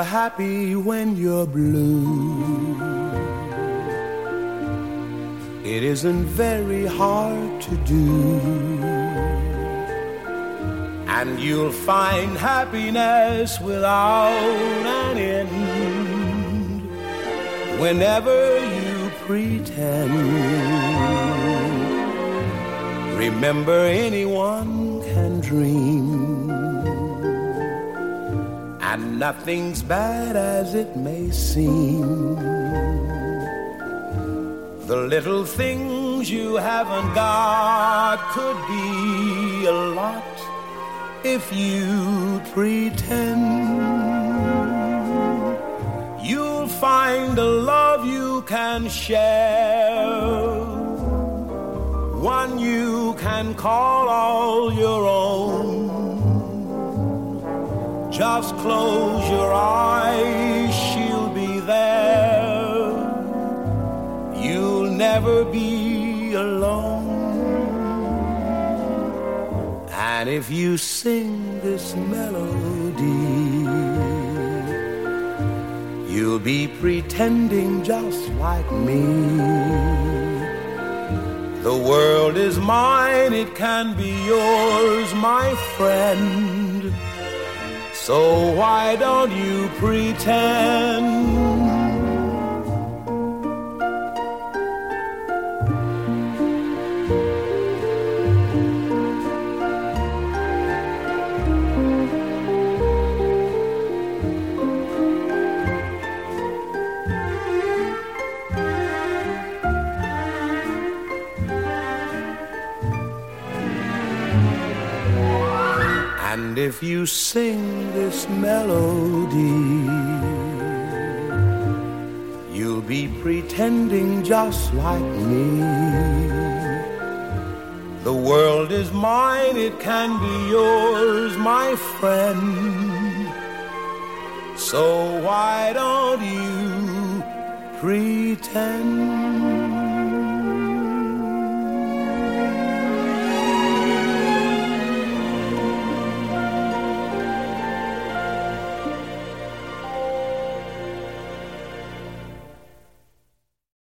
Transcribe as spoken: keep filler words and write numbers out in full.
you're happy when you're blue. It isn't very hard to do, and you'll find happiness without an end whenever you pretend. Remember, anyone can dream, and nothing's bad as it may seem. The little things you haven't got could be a lot if you pretend. You'll find a love you can share, one you can call all your own. Just close your eyes, she'll be there. You'll never be alone. And if you sing this melody, you'll be pretending just like me. The world is mine, it can be yours, my friend. So why don't you pretend? And if you sing this melody, you'll be pretending just like me. The world is mine, it can be yours, my friend. So why don't you pretend?